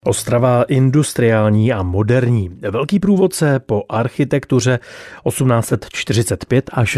Ostrava industriální a moderní. Velký průvodce po architektuře 1845 až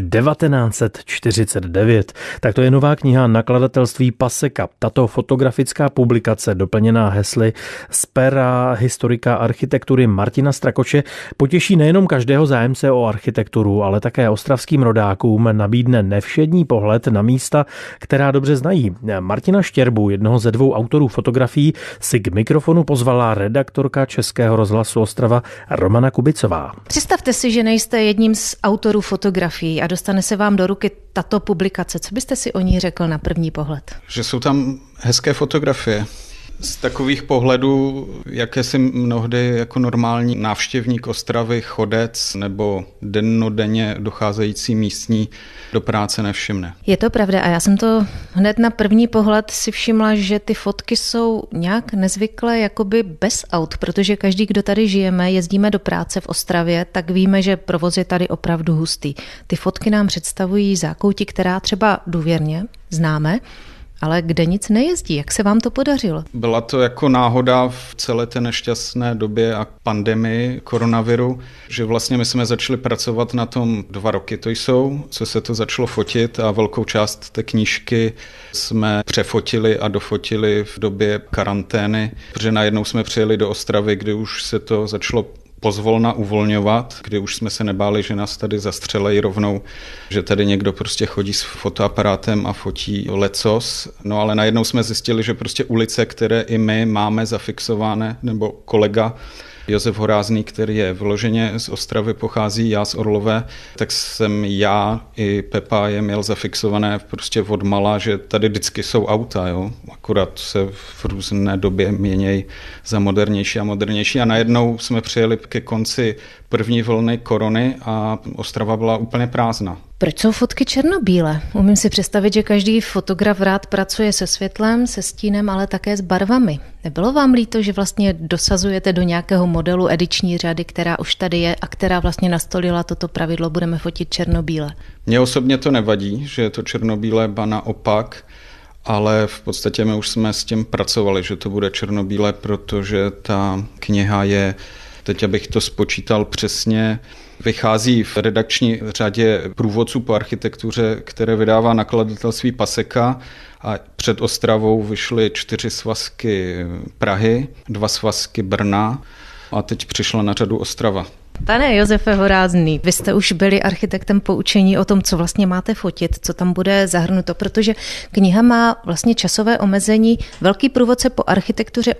1949. Tak to je nová kniha nakladatelství Paseka. Tato fotografická publikace, doplněná hesly z pera historika architektury Martina Strakoše, potěší nejenom každého zájemce o architekturu, ale také ostravským rodákům nabídne nevšední pohled na místa, která dobře znají. Martina Štěrbu, jednoho ze dvou autorů fotografií, si k mikrofonu pozvala redaktorka Českého rozhlasu Ostrava Romana Kubicová. Představte si, že nejste jedním z autorů fotografií a dostane se vám do ruky tato publikace. Co byste si o ní řekl na první pohled? Že jsou tam hezké fotografie. Z takových pohledů, jaké si mnohdy jako normální návštěvník Ostravy, chodec nebo dennodenně docházející místní do práce nevšimne. Je to pravda a já jsem to hned na první pohled si všimla, že ty fotky jsou nějak nezvykle jakoby bez aut, protože každý, kdo tady žijeme, jezdíme do práce v Ostravě, tak víme, že provoz je tady opravdu hustý. Ty fotky nám představují zákoutí, která třeba důvěrně známe, ale kde nic nejezdí. Jak se vám to podařilo? Byla to jako náhoda v celé té nešťastné době a pandemii koronaviru, že vlastně my jsme začali pracovat na tom 2 roky to jsou, co se to začalo fotit a velkou část té knížky jsme přefotili a dofotili v době karantény, protože najednou jsme přijeli do Ostravy, kdy už se to začalo pozvolna uvolňovat, kdy už jsme se nebáli, že nás tady zastřelejí rovnou, že tady někdo prostě chodí s fotoaparátem a fotí lecos. No ale najednou jsme zjistili, že prostě ulice, které i my máme zafixované, nebo kolega Josef Horázný, který je vyloženě z Ostravy, pochází, já z Orlové, tak jsem já i Pepa je měl zafixované prostě odmala, že tady vždycky jsou auta, jo? Akorát se v různé době měnějí za modernější a modernější a najednou jsme přijeli ke konci první vlny korony a Ostrava byla úplně prázdná. Proč jsou fotky černobílé? Umím si představit, že každý fotograf rád pracuje se světlem, se stínem, ale také s barvami. Nebylo vám líto, že vlastně dosazujete do nějakého modelu ediční řady, která už tady je a která vlastně nastolila toto pravidlo, budeme fotit černobíle? Mně osobně to nevadí, že je to černobílé, ba naopak, ale v podstatě my už jsme s tím pracovali, že to bude černobílé, protože ta kniha je, teď abych to spočítal přesně, vychází v redakční řadě průvodců po architektuře, které vydává nakladatelství Paseka a před Ostravou vyšly 4 svazky Prahy, 2 svazky Brna a teď přišla na řadu Ostrava. Pane Josefe Horázný, vy jste už byli architektem poučení o tom, co vlastně máte fotit, co tam bude zahrnuto, protože kniha má vlastně časové omezení Velký průvodce po architektuře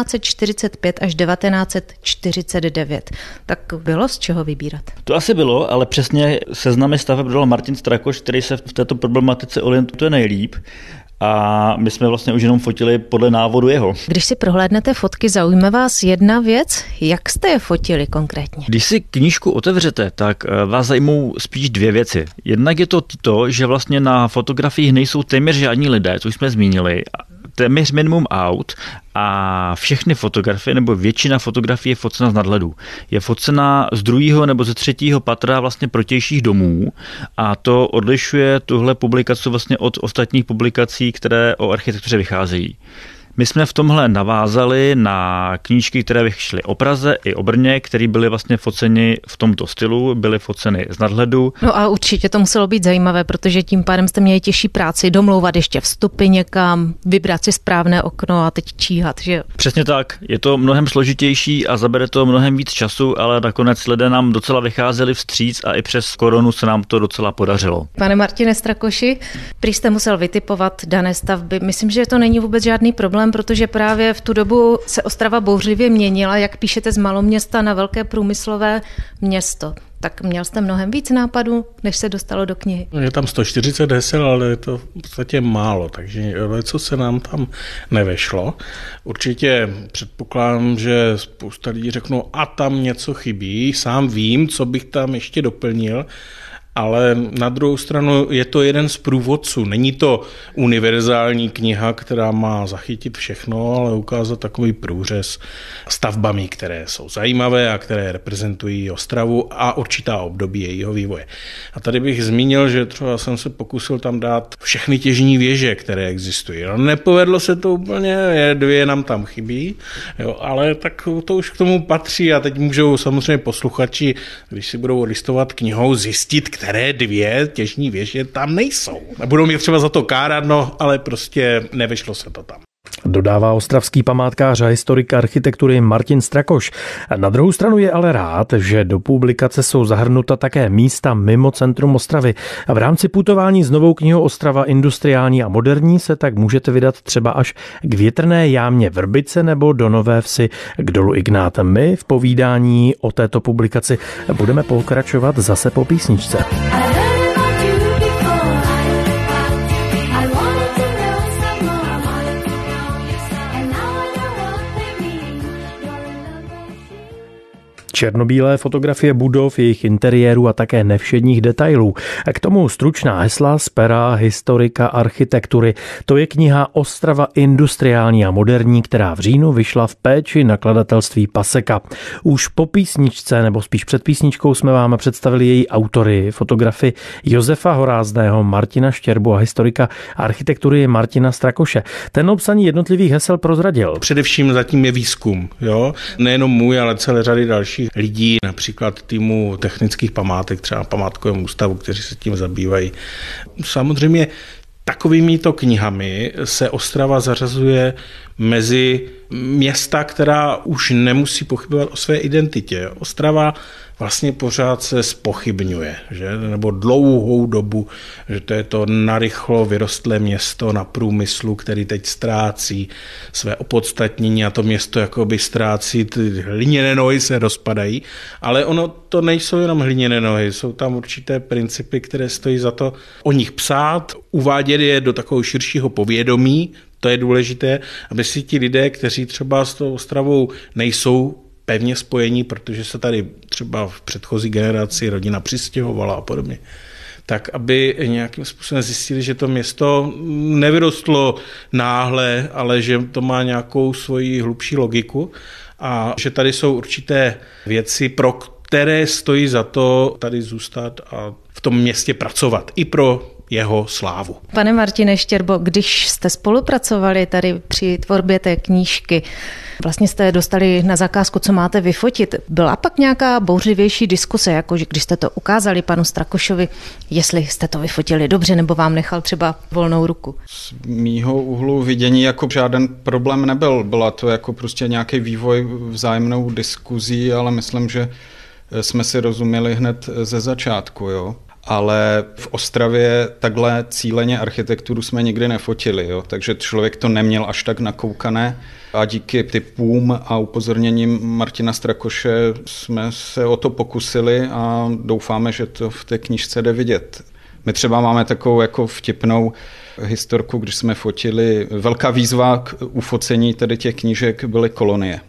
1845 až 1949. Tak bylo z čeho vybírat? To asi bylo, ale přesně seznamy staveb dodal Martin Strakoš, který se v této problematice orientuje nejlíp. A my jsme vlastně už jenom fotili podle návodu jeho. Když si prohlédnete fotky, zaujme vás jedna věc. Jak jste je fotili konkrétně? Když si knížku otevřete, tak vás zajímou spíš 2 věci. Jednak je to, že vlastně na fotografiích nejsou téměř žádní lidé, což jsme zmínili, téměř minimum aut a všechny fotografie nebo většina fotografií je focena z nadhledu. Je focena z 2. nebo ze 3. patra vlastně protějších domů a to odlišuje tuhle publikaci vlastně od ostatních publikací, které o architektuře vycházejí. My jsme v tomhle navázali na knížky, které vyšly o Praze i o Brně, které byly vlastně foceni v tomto stylu, byly foceny z nadhledu. No a určitě to muselo být zajímavé, protože tím pádem jste měli těžší práci, domlouvat ještě vstupy někam, vybrat si správné okno a teď číhat, že? Přesně tak, je to mnohem složitější a zabere to mnohem víc času, ale nakonec lidé nám docela vycházeli vstříc a i přes koronu se nám to docela podařilo. Pane Martine Strakoši, prý jste musel vytipovat dané stavby. Myslím, že to není vůbec žádný problém, protože právě v tu dobu se Ostrava bouřlivě měnila, jak píšete, z maloměsta na velké průmyslové město. Tak měl jste mnohem víc nápadů, než se dostalo do knihy. Je tam 140 hesel, ale je to v podstatě málo, takže co se nám tam nevešlo. Určitě předpokládám, že spousta lidí řeknou, a tam něco chybí, sám vím, co bych tam ještě doplnil, ale na druhou stranu je to jeden z průvodců. Není to univerzální kniha, která má zachytit všechno, ale ukázat takový průřez stavbami, které jsou zajímavé a které reprezentují Ostravu a určitá období jejího vývoje. A tady bych zmínil, že třeba jsem se pokusil tam dát všechny těžní věže, které existují. No, nepovedlo se to úplně, 2 nám tam chybí, jo, ale tak to už k tomu patří a teď můžou samozřejmě posluchači, když si budou listovat knihou, zjistit, které 2 těžní věže tam nejsou. Budou mě třeba za to kárat, no, ale prostě nevešlo se to tam. Dodává ostravský památkář a historik architektury Martin Strakoš. Na druhou stranu je ale rád, že do publikace jsou zahrnuta také místa mimo centrum Ostravy. A v rámci putování s novou knihou Ostrava industriální a moderní se tak můžete vydat třeba až k větrné jámě Vrbice nebo do Nové Vsi k dolu Ignát. My v povídání o této publikaci budeme pokračovat zase po písničce. Černobílé fotografie budov, jejich interiéru a také nevšedních detailů. K tomu stručná hesla z pera historika architektury. To je kniha Ostrava industriální a moderní, která v říjnu vyšla v péči nakladatelství Paseka. Už po písničce, nebo spíš před písničkou, jsme vám představili její autory, fotografy Josefa Horázného, Martina Štěrbu a historika architektury Martina Strakoše. Ten obsaní jednotlivých hesel prozradil. Především zatím je výzkum, jo? Nejenom můj, ale celé řady dalších lidí, například týmu technických památek, třeba památkovém ústavu, kteří se tím zabývají. Samozřejmě takovýmito knihami se Ostrava zařazuje mezi města, která už nemusí pochybovat o své identitě. Ostrava vlastně pořád se zpochybňuje, že? Nebo dlouhou dobu, že to je to narychlo vyrostlé město na průmyslu, který teď ztrácí své opodstatnění a to město jakoby ztrácí, ty hliněné nohy se rozpadají, ale ono to nejsou jenom hliněné nohy, jsou tam určité principy, které stojí za to o nich psát, uvádět je do takového širšího povědomí. To je důležité, aby si ti lidé, kteří třeba s tou Ostravou nejsou pevně spojení, protože se tady třeba v předchozí generaci rodina přistěhovala a podobně, tak aby nějakým způsobem zjistili, že to město nevyrostlo náhle, ale že to má nějakou svoji hlubší logiku a že tady jsou určité věci, pro které stojí za to tady zůstat a v tom městě pracovat i pro jeho slávu. Pane Martine Štěrbo, když jste spolupracovali tady při tvorbě té knížky, vlastně jste dostali na zakázku, co máte vyfotit. Byla pak nějaká bouřlivější diskuse, jako když jste to ukázali panu Strakošovi, jestli jste to vyfotili dobře, nebo vám nechal třeba volnou ruku? Z mýho úhlu vidění jako žádný problém nebyl. Byla to jako prostě nějaký vývoj vzájemnou diskuzí, ale myslím, že jsme si rozuměli hned ze začátku, jo. Ale v Ostravě takhle cíleně architekturu jsme nikdy nefotili, jo? Takže člověk to neměl až tak nakoukané a díky tipům a upozorněním Martina Strakoše jsme se o to pokusili a doufáme, že to v té knížce jde vidět. My třeba máme takovou jako vtipnou historku, když jsme fotili, velká výzva k ufocení tedy těch knížek byly kolonie,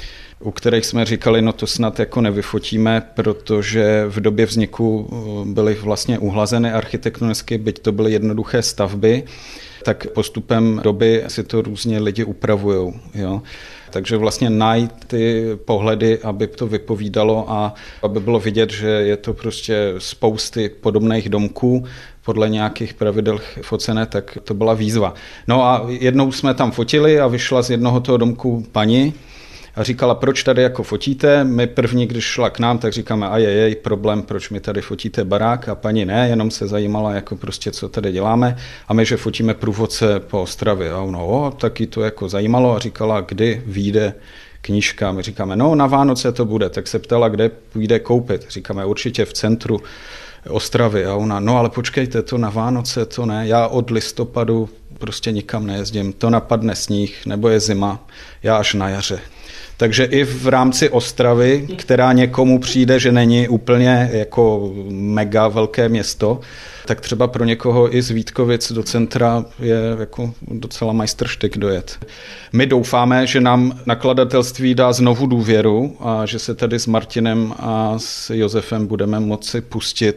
u kterých jsme říkali, no to snad jako nevyfotíme, protože v době vzniku byly vlastně uhlazeny architektonicky, byť to byly jednoduché stavby, tak postupem doby si to různě lidi upravujou. Jo. Takže vlastně najít ty pohledy, aby to vypovídalo a aby bylo vidět, že je to prostě spousty podobných domků, podle nějakých pravidel focené, tak to byla výzva. No a jednou jsme tam fotili a vyšla z jednoho toho domku paní, a říkala, proč tady jako fotíte? My první, když šla k nám, tak říkáme, a je problém, proč mi tady fotíte barák? A paní ne, jenom se zajímala, jako prostě, co tady děláme. A my, že fotíme průvodce po Ostravě. A ono, taky to jako zajímalo a říkala, kdy vyjde knížka. My říkáme, no na Vánoce to bude. Tak se ptala, kde půjde koupit. Říkáme, určitě v centru Ostravy. A ona, no ale počkejte, to na Vánoce, to ne. Já od listopadu prostě nikam nejezdím. To napadne sníh, nebo je zima. Já až na jaře. Takže i v rámci Ostravy, která někomu přijde, že není úplně jako mega velké město, tak třeba pro někoho i z Vítkovic do centra je jako docela majstrštyk dojet. My doufáme, že nám nakladatelství dá znovu důvěru a že se tady s Martinem a s Josefem budeme moci pustit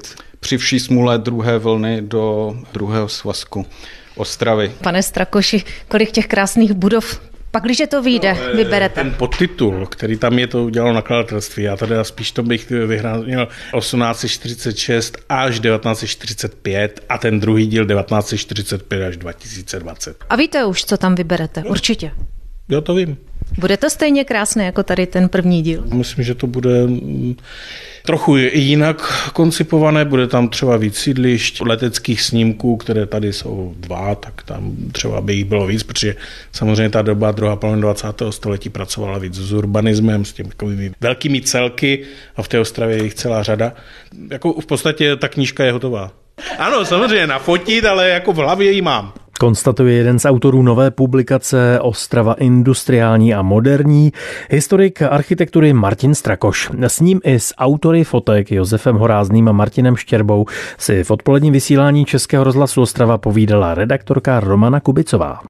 při vší smůle druhé vlny do druhého svazku Ostravy. Pane Strakoši, kolik těch krásných budov pak, když to vyjde, vyberete? Ten podtitul, který tam je, to udělalo nakladatelství. Já tady spíš to bych vyhrál 1846 až 1945 a ten druhý díl 1945 až 2020. A víte už, co tam vyberete? Jo. Určitě. Jo, to vím. Bude to stejně krásné jako tady ten první díl? Myslím, že to bude trochu jinak koncipované, bude tam třeba víc sídlišť, leteckých snímků, které tady jsou 2, tak tam třeba by jich bylo víc, protože samozřejmě ta doba druhá polovina 20. století pracovala víc s urbanismem, s těmi takovými velkými celky a v té Ostravě je jich celá řada. Jako v podstatě ta knížka je hotová. Ano, samozřejmě nafotit, ale jako v hlavě ji mám. Konstatuje jeden z autorů nové publikace Ostrava industriální a moderní, historik architektury Martin Strakoš. S ním i s autory fotek Josefem Horázným a Martinem Štěrbou si v odpoledním vysílání Českého rozhlasu Ostrava povídala redaktorka Romana Kubicová.